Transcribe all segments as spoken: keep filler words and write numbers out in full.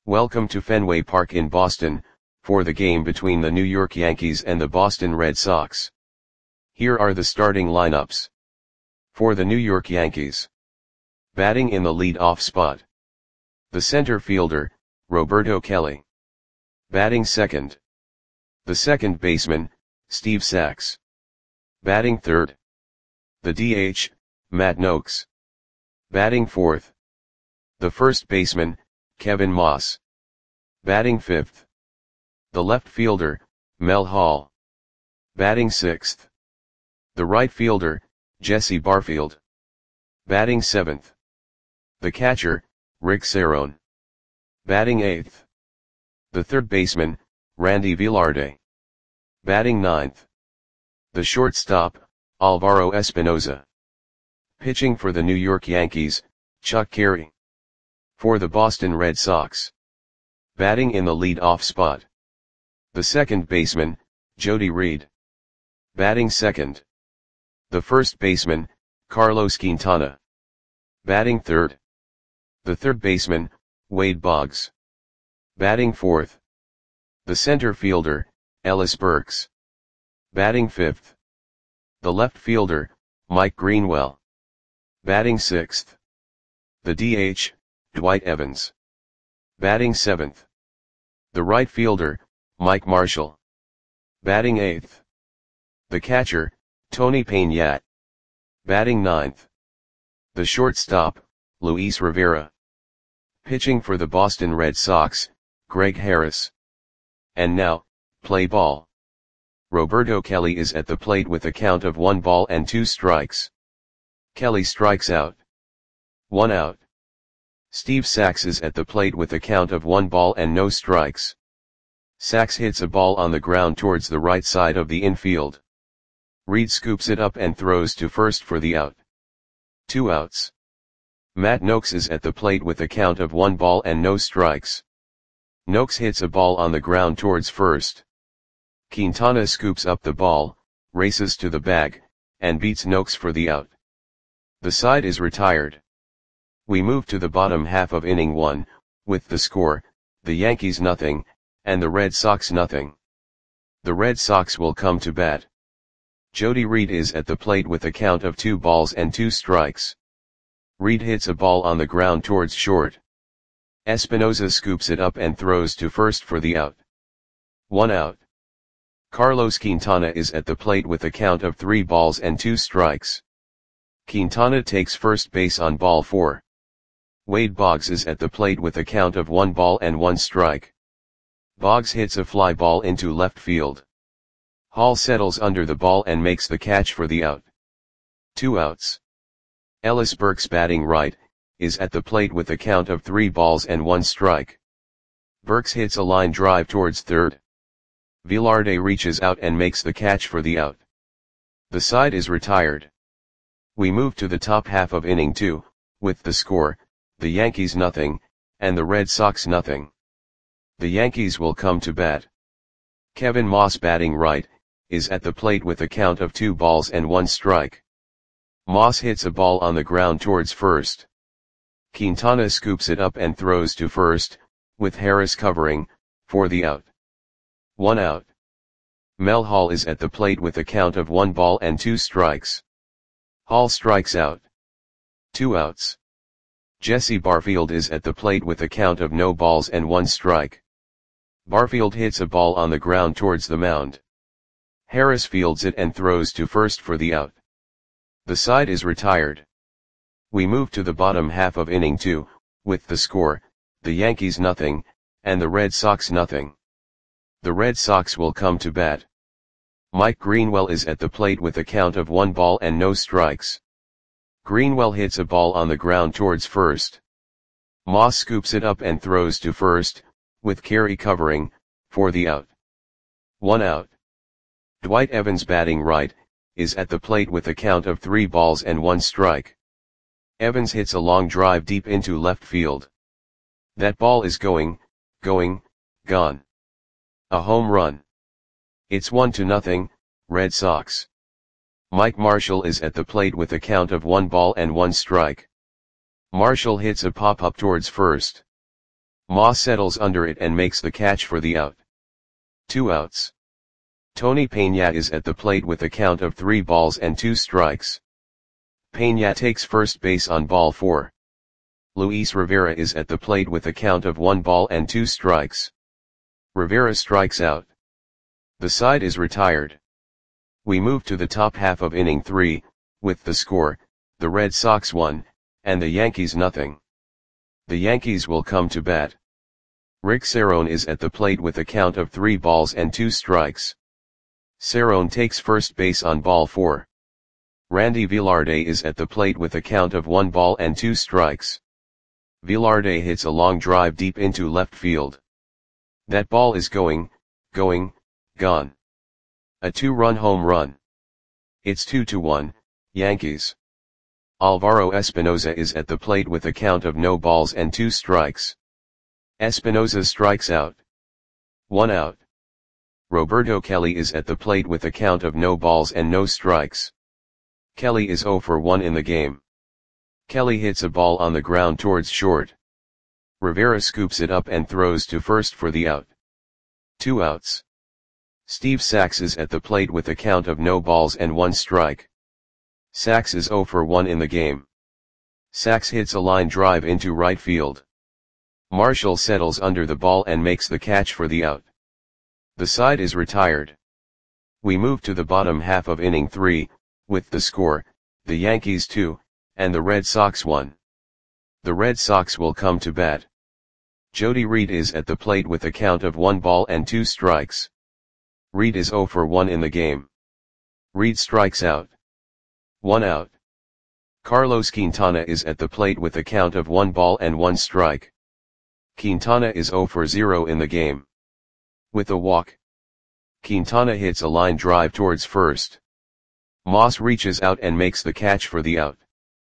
Welcome to Fenway Park in Boston, for the game between the New York Yankees and the Boston Red Sox. Here are the starting lineups. For the New York Yankees. Batting in the lead-off spot. The center fielder, Roberto Kelly. Batting second. The second baseman, Steve Sax. Batting third. The D H, Matt Nokes. Batting fourth. The first baseman, Kevin Moss. Batting fifth. The left fielder, Mel Hall. Batting sixth. The right fielder, Jesse Barfield. Batting seventh. The catcher, Rick Cerone. Batting eighth. The third baseman, Randy Velarde. Batting ninth. The shortstop, Alvaro Espinoza. Pitching for the New York Yankees, Chuck Carey. For the Boston Red Sox. Batting in the lead-off spot. The second baseman, Jody Reed. Batting second. The first baseman, Carlos Quintana. Batting third. The third baseman, Wade Boggs. Batting fourth. The center fielder, Ellis Burks. Batting fifth. The left fielder, Mike Greenwell. Batting sixth. The D H, Dwight Evans. Batting seventh. The right fielder, Mike Marshall. Batting eighth. The catcher, Tony Peña. Batting ninth. The shortstop, Luis Rivera. Pitching for the Boston Red Sox, Greg Harris. And now, play ball. Roberto Kelly is at the plate with a count of one ball and two strikes. Kelly strikes out. One out. Steve Sax is at the plate with a count of one ball and no strikes. Sax hits a ball on the ground towards the right side of the infield. Reed scoops it up and throws to first for the out. Two outs. Matt Nokes is at the plate with a count of one ball and no strikes. Nokes hits a ball on the ground towards first. Quintana scoops up the ball, races to the bag, and beats Nokes for the out. The side is retired. We move to the bottom half of inning one, with the score, the Yankees nothing, and the Red Sox nothing. The Red Sox will come to bat. Jody Reed is at the plate with a count of two balls and two strikes. Reed hits a ball on the ground towards short. Espinoza scoops it up and throws to first for the out. One out. Carlos Quintana is at the plate with a count of three balls and two strikes. Quintana takes first base on ball four. Wade Boggs is at the plate with a count of one ball and one strike. Boggs hits a fly ball into left field. Hall settles under the ball and makes the catch for the out. Two outs. Ellis Burks, batting right, is at the plate with a count of three balls and one strike. Burks hits a line drive towards third. Velarde reaches out and makes the catch for the out. The side is retired. We move to the top half of inning two, with the score, the Yankees nothing, and the Red Sox nothing. The Yankees will come to bat. Kevin Moss, batting right, is at the plate with a count of two balls and one strike. Moss hits a ball on the ground towards first. Quintana scoops it up and throws to first, with Harris covering, for the out. One out. Mel Hall is at the plate with a count of one ball and two strikes. Hall strikes out. Two outs. Jesse Barfield is at the plate with a count of no balls and one strike. Barfield hits a ball on the ground towards the mound. Harris fields it and throws to first for the out. The side is retired. We move to the bottom half of inning two, with the score, the Yankees nothing, and the Red Sox nothing. The Red Sox will come to bat. Mike Greenwell is at the plate with a count of one ball and no strikes. Greenwell hits a ball on the ground towards first. Moss scoops it up and throws to first, with Carey covering, for the out. One out. Dwight Evans, batting right, is at the plate with a count of three balls and one strike. Evans hits a long drive deep into left field. That ball is going, going, gone. A home run. It's one to nothing, Red Sox. Mike Marshall is at the plate with a count of one ball and one strike. Marshall hits a pop-up towards first. Moss settles under it and makes the catch for the out. Two outs. Tony Peña is at the plate with a count of three balls and two strikes. Peña takes first base on ball four. Luis Rivera is at the plate with a count of one ball and two strikes. Rivera strikes out. The side is retired. We move to the top half of inning three, with the score, the Red Sox one, and the Yankees nothing. The Yankees will come to bat. Rick Cerrone is at the plate with a count of three balls and two strikes. Cerrone takes first base on ball four. Randy Velarde is at the plate with a count of one ball and two strikes. Velarde hits a long drive deep into left field. That ball is going, going, gone. A two-run home run. It's two to one, Yankees. Alvaro Espinoza is at the plate with a count of no balls and two strikes. Espinoza strikes out. One out. Roberto Kelly is at the plate with a count of no balls and no strikes. Kelly is oh for one in the game. Kelly hits a ball on the ground towards short. Rivera scoops it up and throws to first for the out. Two outs. Steve Sax is at the plate with a count of no balls and one strike. Sax is oh for one in the game. Sax hits a line drive into right field. Marshall settles under the ball and makes the catch for the out. The side is retired. We move to the bottom half of inning three, with the score, the Yankees two, and the Red Sox one. The Red Sox will come to bat. Jody Reed is at the plate with a count of one ball and two strikes. Reed is oh for one in the game. Reed strikes out. One out. Carlos Quintana is at the plate with a count of one ball and one strike. Quintana is oh for zero in the game. With a walk. Quintana hits a line drive towards first. Moss reaches out and makes the catch for the out.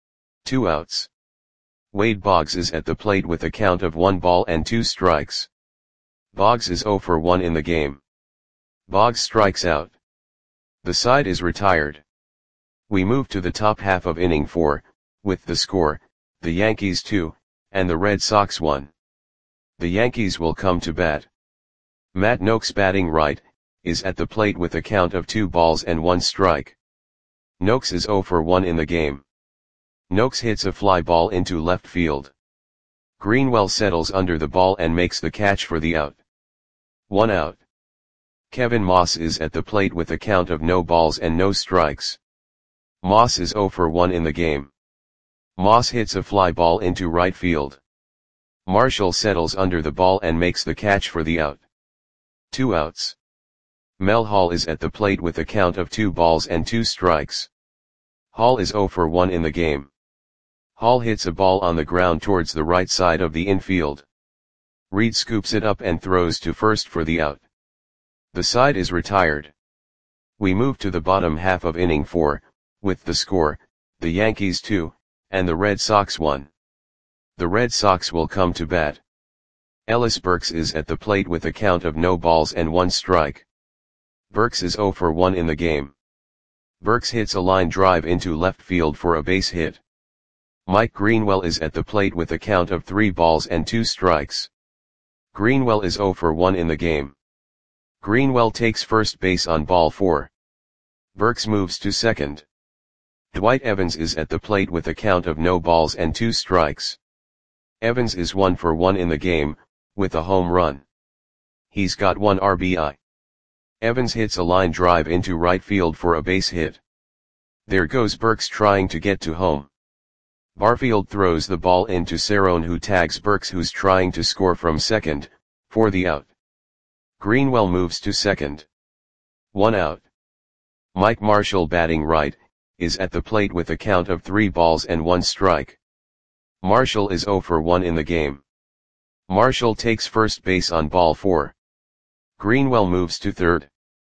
Two outs. Wade Boggs is at the plate with a count of one ball and two strikes. Boggs is oh for one in the game. Boggs strikes out. The side is retired. We move to the top half of inning four, with the score, the Yankees two, and the Red Sox one. The Yankees will come to bat. Matt Noakes batting right, is at the plate with a count of two balls and one strike. Noakes is oh for one in the game. Noakes hits a fly ball into left field. Greenwell settles under the ball and makes the catch for the out. One out. Kevin Moss is at the plate with a count of no balls and no strikes. Moss is oh for one in the game. Moss hits a fly ball into right field. Marshall settles under the ball and makes the catch for the out. Two outs. Mel Hall is at the plate with a count of two balls and two strikes. Hall is oh for one in the game. Hall hits a ball on the ground towards the right side of the infield. Reed scoops it up and throws to first for the out. The side is retired. We move to the bottom half of inning four, with the score, the Yankees two, and the Red Sox one. The Red Sox will come to bat. Ellis Burks is at the plate with a count of no balls and one strike. Burks is oh for one in the game. Burks hits a line drive into left field for a base hit. Mike Greenwell is at the plate with a count of three balls and two strikes. Greenwell is oh for one in the game. Greenwell takes first base on ball four. Burks moves to second. Dwight Evans is at the plate with a count of no balls and two strikes. Evans is one for one in the game, with a home run. He's got one R B I. Evans hits a line drive into right field for a base hit. There goes Burks trying to get to home. Barfield throws the ball into Cerrone, who tags Burks, who's trying to score from second, for the out. Greenwell moves to second. One out. Mike Marshall batting right, is at the plate with a count of three balls and one strike. Marshall is oh for one in the game. Marshall takes first base on ball four. Greenwell moves to third.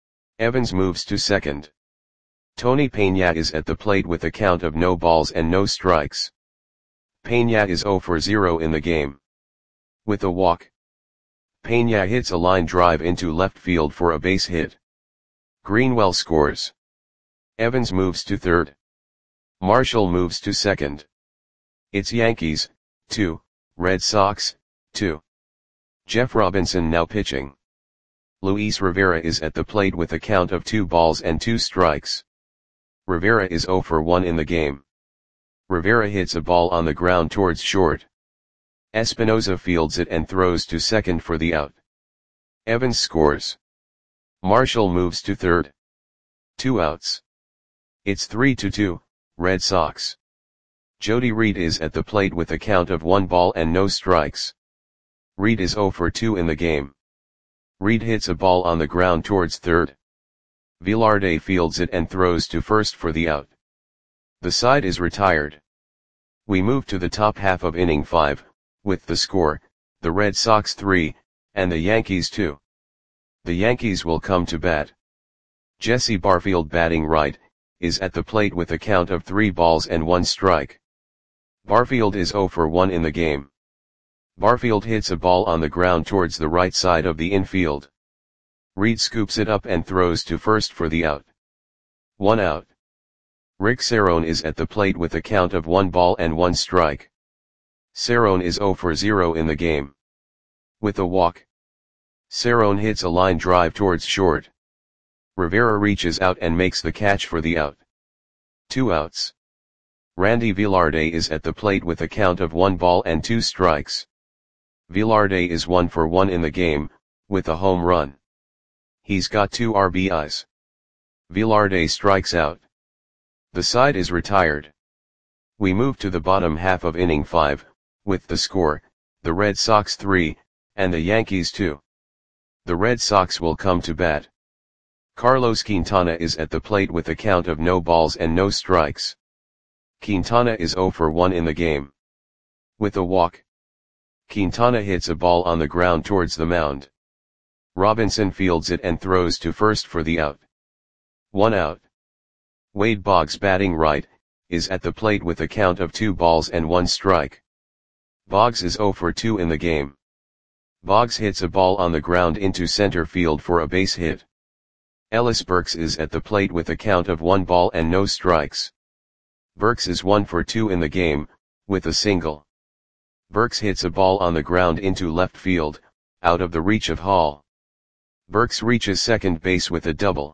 Evans moves to second. Tony Peña is at the plate with a count of no balls and no strikes. Peña is oh for zero in the game. With a walk. Peña hits a line drive into left field for a base hit. Greenwell scores. Evans moves to third. Marshall moves to second. It's Yankees, two, Red Sox, two. Jeff Robinson now pitching. Luis Rivera is at the plate with a count of two balls and two strikes. Rivera is zero for one in the game. Rivera hits a ball on the ground towards short. Espinosa fields it and throws to second for the out. Evans scores. Marshall moves to third. Two outs. It's three to two, Red Sox. Jody Reed is at the plate with a count of one ball and no strikes. Reed is zero for two in the game. Reed hits a ball on the ground towards third. Velarde fields it and throws to first for the out. The side is retired. We move to the top half of inning five, with the score, the Red Sox three, and the Yankees two. The Yankees will come to bat. Jesse Barfield, batting right, is at the plate with a count of three balls and one strike. Barfield is zero for one in the game. Barfield hits a ball on the ground towards the right side of the infield. Reed scoops it up and throws to first for the out. One out. Rick Cerrone is at the plate with a count of one ball and one strike. Cerrone is zero for zero in the game. With a walk, Cerrone hits a line drive towards short. Rivera reaches out and makes the catch for the out. Two outs. Randy Velarde is at the plate with a count of one ball and two strikes. Velarde is one for one in the game, with a home run. He's got two R B Is. Velarde strikes out. The side is retired. We move to the bottom half of inning five, with the score, the Red Sox three, and the Yankees two. The Red Sox will come to bat. Carlos Quintana is at the plate with a count of no balls and no strikes. Quintana is zero for one in the game. With a walk, Quintana hits a ball on the ground towards the mound. Robinson fields it and throws to first for the out. One out. Wade Boggs, batting right, is at the plate with a count of two balls and one strike. Boggs is zero for two in the game. Boggs hits a ball on the ground into center field for a base hit. Ellis Burks is at the plate with a count of one ball and no strikes. Burks is one for two in the game, with a single. Burks hits a ball on the ground into left field, out of the reach of Hall. Burks reaches second base with a double.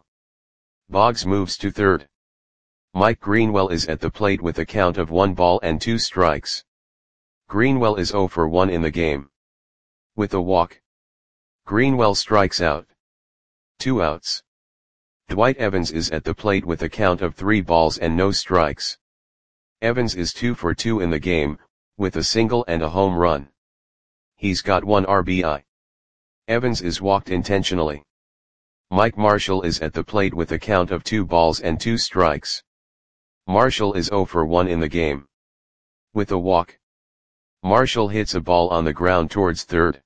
Boggs moves to third. Mike Greenwell is at the plate with a count of one ball and two strikes. Greenwell is zero for one in the game. With a walk, Greenwell strikes out. Two outs. Dwight Evans is at the plate with a count of three balls and no strikes. Evans is two for two in the game, with a single and a home run. He's got one R B I. Evans is walked intentionally. Mike Marshall is at the plate with a count of two balls and two strikes. Marshall is zero for one in the game. With a walk, Marshall hits a ball on the ground towards third.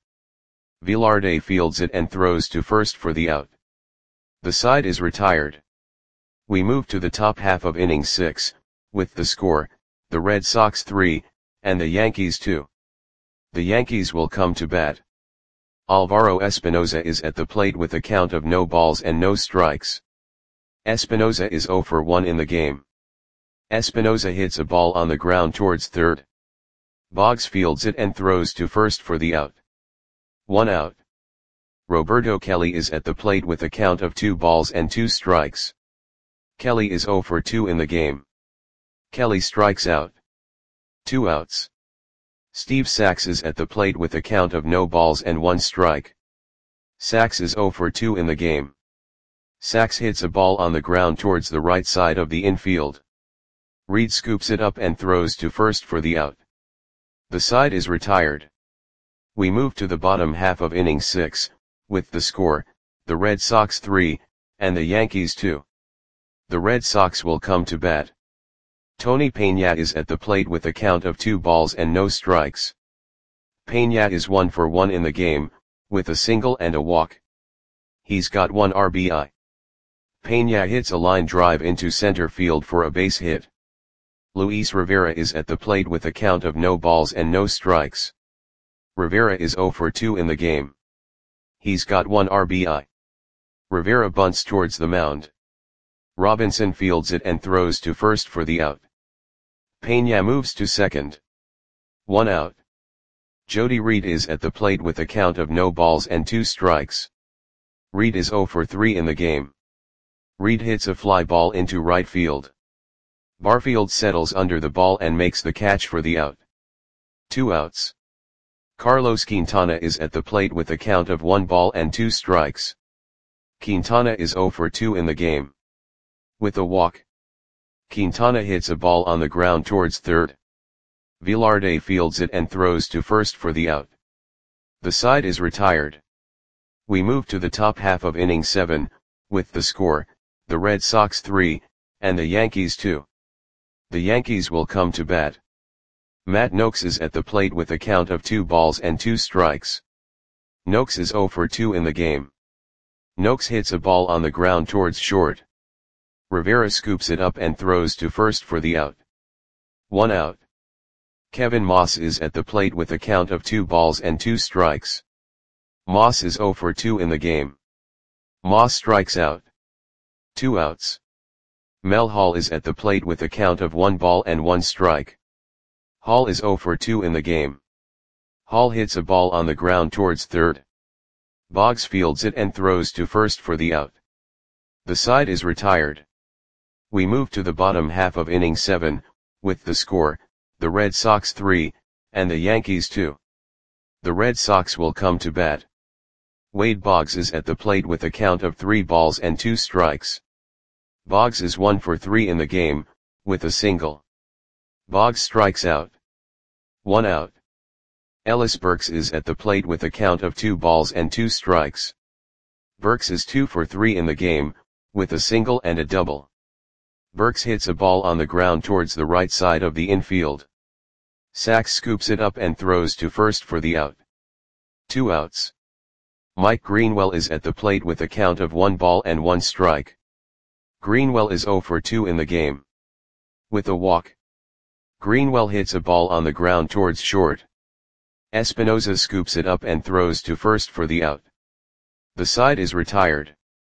Velarde fields it and throws to first for the out. The side is retired. We move to the top half of inning six, with the score, the Red Sox three, and the Yankees two. The Yankees will come to bat. Alvaro Espinosa is at the plate with a count of no balls and no strikes. Espinosa is zero for one in the game. Espinosa hits a ball on the ground towards third. Boggs fields it and throws to first for the out. One out. Roberto Kelly is at the plate with a count of two balls and two strikes. Kelly is zero for two in the game. Kelly strikes out. Two outs. Steve Sax is at the plate with a count of no balls and one strike. Sax is zero for two in the game. Sax hits a ball on the ground towards the right side of the infield. Reed scoops it up and throws to first for the out. The side is retired. We move to the bottom half of inning six, with the score, the Red Sox three, and the Yankees two. The Red Sox will come to bat. Tony Peña is at the plate with a count of two balls and no strikes. Peña is one for one in the game, with a single and a walk. He's got one R B I. Peña hits a line drive into center field for a base hit. Luis Rivera is at the plate with a count of no balls and no strikes. Rivera is zero for two in the game. He's got one R B I. Rivera bunts towards the mound. Robinson fields it and throws to first for the out. Peña moves to second. One out. Jody Reed is at the plate with a count of no balls and two strikes. Reed is zero for three in the game. Reed hits a fly ball into right field. Barfield settles under the ball and makes the catch for the out. Two outs. Carlos Quintana is at the plate with a count of one ball and two strikes. Quintana is zero for two in the game. With a walk, Quintana hits a ball on the ground towards third. Velarde fields it and throws to first for the out. The side is retired. We move to the top half of inning seven, with the score, the Red Sox three, and the Yankees two. The Yankees will come to bat. Matt Nokes is at the plate with a count of two balls and two strikes. Nokes is zero for two in the game. Nokes hits a ball on the ground towards short. Rivera scoops it up and throws to first for the out. One out. Kevin Moss is at the plate with a count of two balls and two strikes. Moss is zero for two in the game. Moss strikes out. Two outs. Mel Hall is at the plate with a count of one ball and one strike. Hall is zero for two in the game. Hall hits a ball on the ground towards third. Boggs fields it and throws to first for the out. The side is retired. We move to the bottom half of inning seven, with the score, the Red Sox three, and the Yankees two. The Red Sox will come to bat. Wade Boggs is at the plate with a count of three balls and two strikes. Boggs is one for three in the game, with a single. Boggs strikes out. One out. Ellis Burks is at the plate with a count of two balls and two strikes. Burks is two for three in the game, with a single and a double. Burks hits a ball on the ground towards the right side of the infield. Sachs scoops it up and throws to first for the out. Two outs. Mike Greenwell is at the plate with a count of one ball and one strike. Greenwell is zero for two in the game. With a walk, Greenwell hits a ball on the ground towards short. Espinoza scoops it up and throws to first for the out. The side is retired.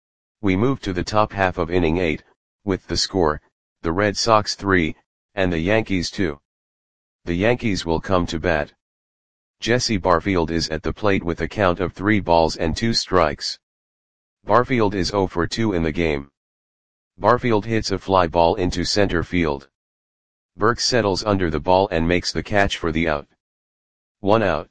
We move to the top half of inning eight, with the score, the Red Sox three, and the Yankees two. The Yankees will come to bat. Jesse Barfield is at the plate with a count of three balls and two strikes. Barfield is zero for two in the game. Barfield hits a fly ball into center field. Burks settles under the ball and makes the catch for the out. One out.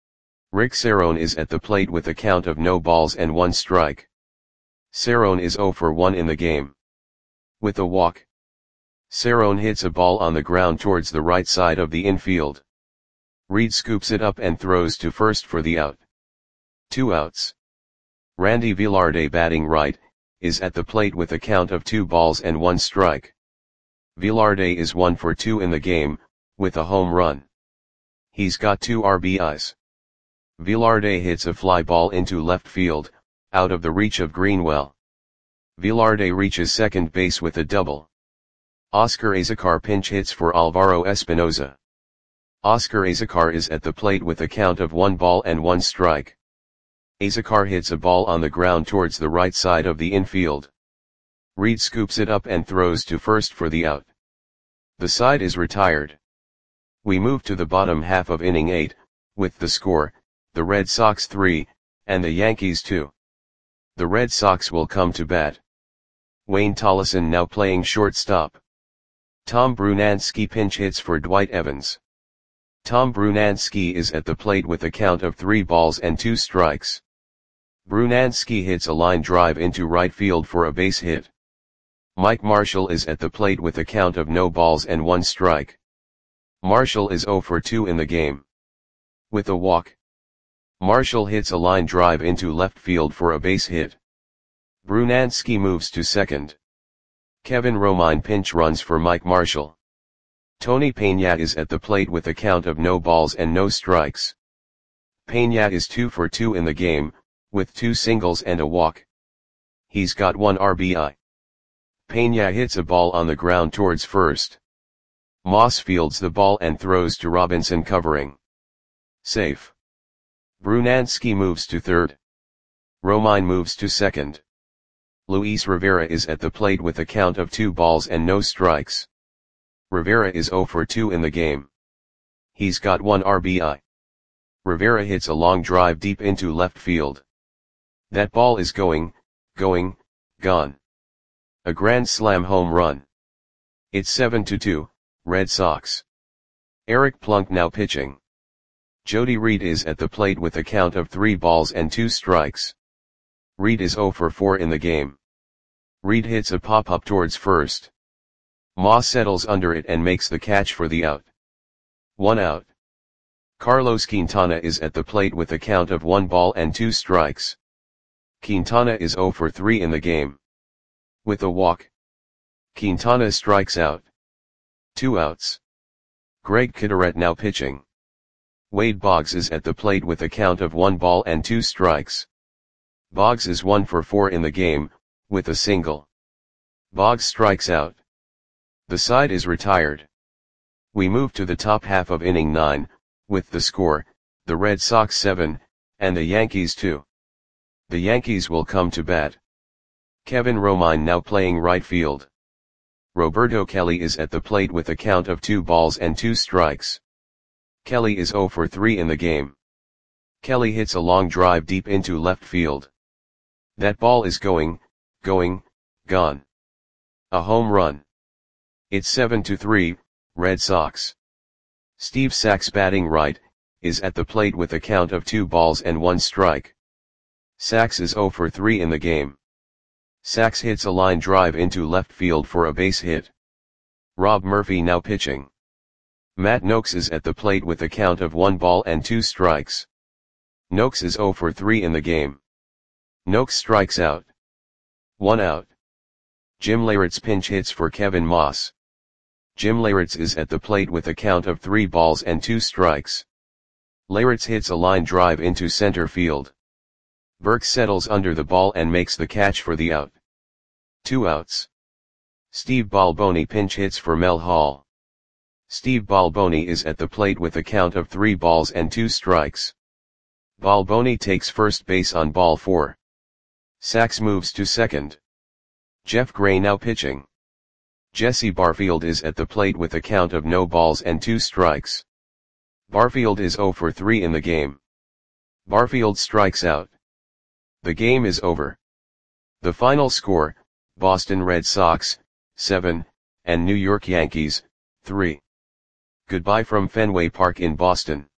Rick Cerrone is at the plate with a count of no balls and one strike. Cerrone is zero for one in the game. With a walk, Cerrone hits a ball on the ground towards the right side of the infield. Reed scoops it up and throws to first for the out. Two outs. Randy Velarde, batting right, is at the plate with a count of two balls and one strike. Velarde is one for two in the game, with a home run. He's got two R B Is. Velarde hits a fly ball into left field, out of the reach of Greenwell. Velarde reaches second base with a double. Oscar Azocar pinch hits for Alvaro Espinoza. Oscar Azocar is at the plate with a count of one ball and one strike. Azocar hits a ball on the ground towards the right side of the infield. Reed scoops it up and throws to first for the out. The side is retired. We move to the bottom half of inning eight, with the score, the Red Sox three, and the Yankees two. The Red Sox will come to bat. Wayne Tollison now playing shortstop. Tom Brunansky pinch hits for Dwight Evans. Tom Brunansky is at the plate with a count of three balls and two strikes. Brunansky hits a line drive into right field for a base hit. Mike Marshall is at the plate with a count of no balls and one strike. Marshall is zero for two in the game. With a walk, Marshall hits a line drive into left field for a base hit. Brunansky moves to second. Kevin Romine pinch runs for Mike Marshall. Tony Peña is at the plate with a count of no balls and no strikes. Peña is two for two in the game, with two singles and a walk. He's got one R B I. Peña hits a ball on the ground towards first. Moss fields the ball and throws to Robinson covering. Safe. Brunansky moves to third. Romine moves to second. Luis Rivera is at the plate with a count of two balls and no strikes. Rivera is zero for two in the game. He's got one R B I. Rivera hits a long drive deep into left field. That ball is going, going, gone. A grand slam home run. It's seven to two, Red Sox. Eric Plunk now pitching. Jody Reed is at the plate with a count of three balls and two strikes. Reed is zero for four in the game. Reed hits a pop-up towards first. Moss settles under it and makes the catch for the out. One out. Carlos Quintana is at the plate with a count of one ball and two strikes. Quintana is zero for three in the game. With a walk, Quintana strikes out. Two outs. Greg Kideret now pitching. Wade Boggs is at the plate with a count of one ball and two strikes. Boggs is one for four in the game, with a single. Boggs strikes out. The side is retired. We move to the top half of inning nine, with the score, the Red Sox seven, and the Yankees two. The Yankees will come to bat. Kevin Romine now playing right field. Roberto Kelly is at the plate with a count of two balls and two strikes. Kelly is zero for three in the game. Kelly hits a long drive deep into left field. That ball is going, going, gone. A home run. It's seven to three, Red Sox. Steve Sax batting right, is at the plate with a count of two balls and one strike. Sax is zero for three in the game. Sax hits a line drive into left field for a base hit. Rob Murphy now pitching. Matt Noakes is at the plate with a count of one ball and two strikes. Noakes is zero for three in the game. Noakes strikes out. One out. Jim Leyritz pinch hits for Kevin Moss. Jim Leyritz is at the plate with a count of three balls and two strikes. Leyritz hits a line drive into center field. Burke settles under the ball and makes the catch for the out. Two outs. Steve Balboni pinch hits for Mel Hall. Steve Balboni is at the plate with a count of three balls and two strikes. Balboni takes first base on ball four. Sax moves to second. Jeff Gray now pitching. Jesse Barfield is at the plate with a count of no balls and two strikes. Barfield is zero for three in the game. Barfield strikes out. The game is over. The final score, Boston Red Sox, seven, and New York Yankees, three. Goodbye from Fenway Park in Boston.